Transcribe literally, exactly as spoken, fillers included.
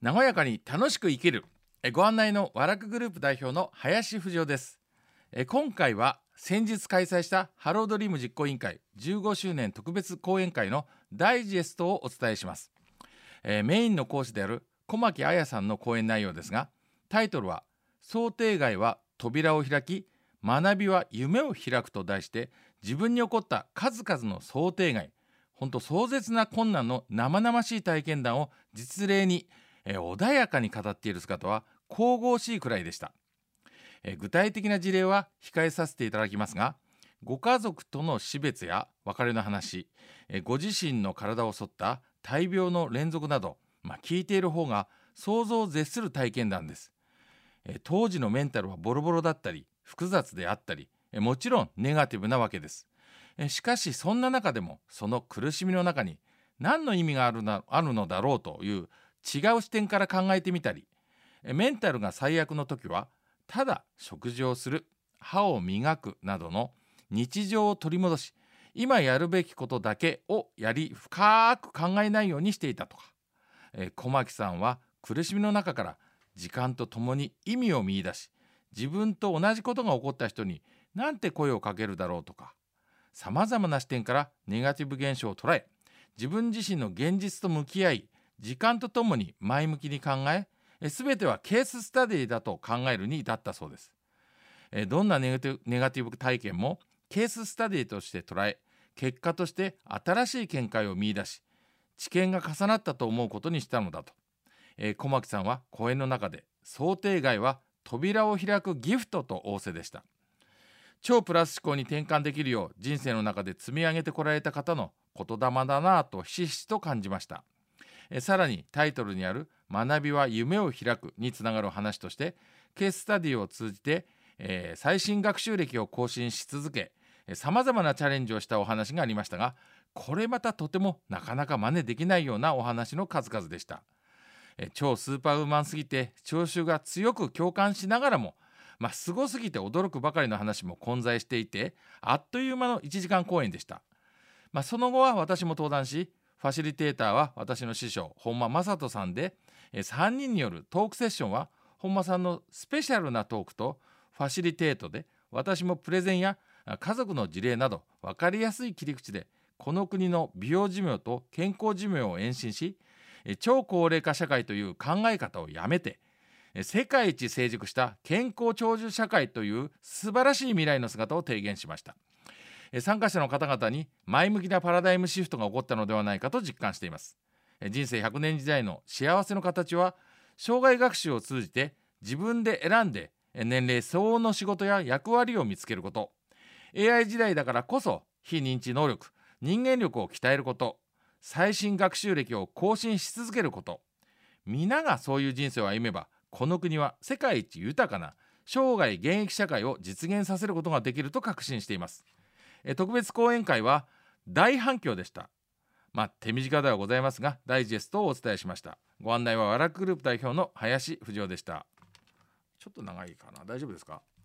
和やかに楽しく生きる。えご案内の和楽グループ代表の林富士です。え今回は先日開催したハロードリーム実行委員会じゅうごしゅうねん特別講演会のダイジェストをお伝えします。えメインの講師である小牧彩さんの講演内容ですが、タイトルは想定外は扉を開き、学びは夢を開くと題して、自分に起こった数々の想定外、本当壮絶な困難の生々しい体験談を実例にえ穏やかに語っている姿は神々しいくらいでした。え具体的な事例は控えさせていただきますが、ご家族との死別や別れの話、えご自身の体を襲った大病の連続など、まあ、聞いている方が想像を絶する体験談です。え当時のメンタルはボロボロだったり複雑であったり、えもちろんネガティブなわけです。えしかしそんな中でも、その苦しみの中に何の意味があるなあるのだろうという違う視点から考えてみたり、メンタルが最悪の時はただ食事をする、歯を磨くなどの日常を取り戻し、今やるべきことだけをやり深く考えないようにしていたとか、え小牧さんは苦しみの中から時間とともに意味を見出し、自分と同じことが起こった人に何て声をかけるだろうとか、さまざまな視点からネガティブ現象を捉え、自分自身の現実と向き合い、時間とともに前向きに考え、すべてはケーススタディだと考えるに至ったそうです。どんなネガティブ、ネガティブ体験もケーススタディとして捉え、結果として新しい見解を見出し、知見が重なったと思うことにしたのだと、えー、小牧さんは講演の中で、想定外は扉を開くギフトと仰せでした。超プラス思考に転換できるよう人生の中で積み上げてこられた方の言霊だなぁとひしひしと感じました。えさらにタイトルにある学びは夢を開くにつながる話として、ケーススタディを通じて、えー、最新学習歴を更新し続け、さまざまなチャレンジをしたお話がありましたが、これまたとてもなかなか真似できないようなお話の数々でした。え超スーパーウーマンすぎて聴衆が強く共感しながらも、まあ、すごすぎて驚くばかりの話も混在していて、あっという間のいちじかん講演でした。まあ、その後は私も登壇し、ファシリテーターは私の師匠本間正人さんで、さんにんによるトークセッションは本間さんのスペシャルなトークとファシリテートで、私もプレゼンや家族の事例など分かりやすい切り口で、この国の美容寿命と健康寿命を延伸し、超高齢化社会という考え方をやめて、世界一成熟した健康長寿社会という素晴らしい未来の姿を提言しました。参加者の方々に前向きなパラダイムシフトが起こったのではないかと実感しています。人生ひゃくねん時代の幸せの形は、生涯学習を通じて自分で選んで年齢相応の仕事や役割を見つけること、 エーアイ 時代だからこそ非認知能力、人間力を鍛えること、最新学習歴を更新し続けること、皆がそういう人生を歩めば、この国は世界一豊かな生涯現役社会を実現させることができると確信しています。え特別講演会は大反響でした。まあ手短ではございますが、ダイジェストをお伝えしました。ご案内は和楽グループ代表の林富士でした。ちょっと長いかな、大丈夫ですか？